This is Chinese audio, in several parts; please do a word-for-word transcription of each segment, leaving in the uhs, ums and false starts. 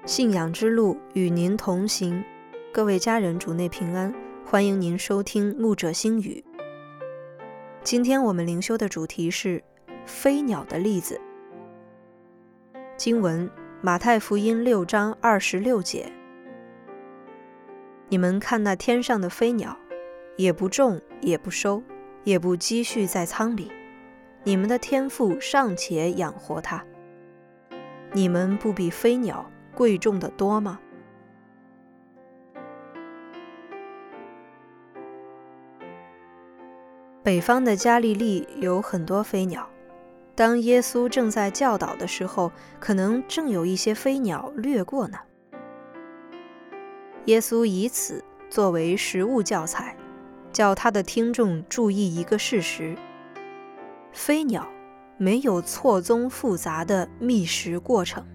信仰之路与您同行，各位家人主内平安，欢迎您收听牧者心语。今天我们灵修的主题是飞鸟的例子。经文马太福音六章二十六节，你们看那天上的飞鸟，也不种也不收，也不积蓄在仓里，你们的天父尚且养活它，你们不比飞鸟贵重的多吗？北方的加利利有很多飞鸟，当耶稣正在教导的时候，可能正有一些飞鸟掠过呢。耶稣以此作为实物教材，叫他的听众注意一个事实：飞鸟没有错综复杂的觅食过程。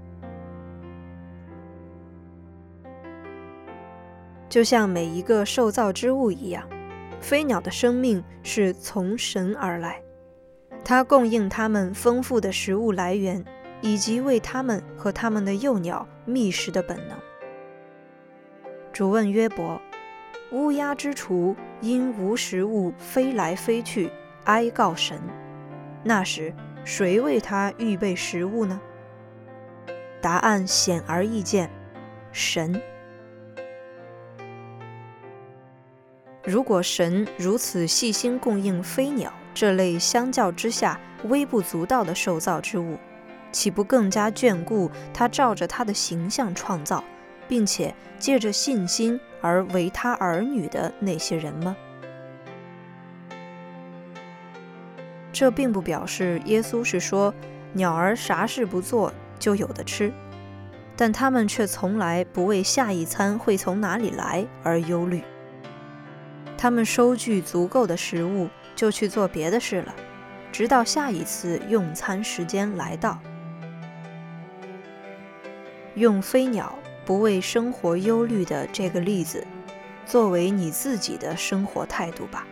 就像每一个受造之物一样，飞鸟的生命是从神而来，它供应它们丰富的食物来源，以及为它们和它们的幼鸟觅食的本能。主问约伯：乌鸦之雏因无食物飞来飞去，哀告神，那时谁为它预备食物呢？答案显而易见，神。如果神如此细心供应飞鸟这类相较之下微不足道的受造之物，岂不更加眷顾他照着他的形象创造，并且借着信心而为他儿女的那些人吗？这并不表示耶稣是说鸟儿啥事不做就有的吃，但他们却从来不为下一餐会从哪里来而忧虑。他们收据足够的食物，就去做别的事了，直到下一次用餐时间来到。用飞鸟不为生活忧虑的这个例子，作为你自己的生活态度吧。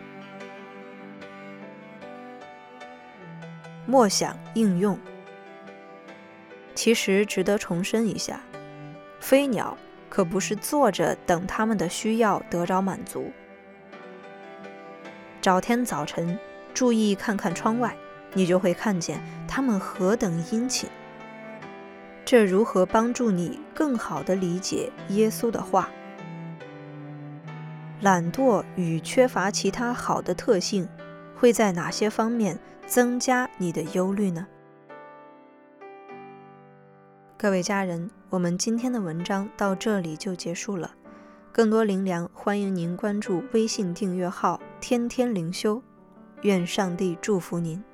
默想应用。其实值得重申一下，飞鸟可不是坐着等它们的需要得着满足。早天早晨，注意看看窗外，你就会看见它们何等殷勤。这如何帮助你更好地理解耶稣的话？懒惰与缺乏其他好的特性，会在哪些方面增加你的忧虑呢？各位家人，我们今天的文章到这里就结束了。更多灵粮，欢迎您关注微信订阅号天天灵修。愿上帝祝福您。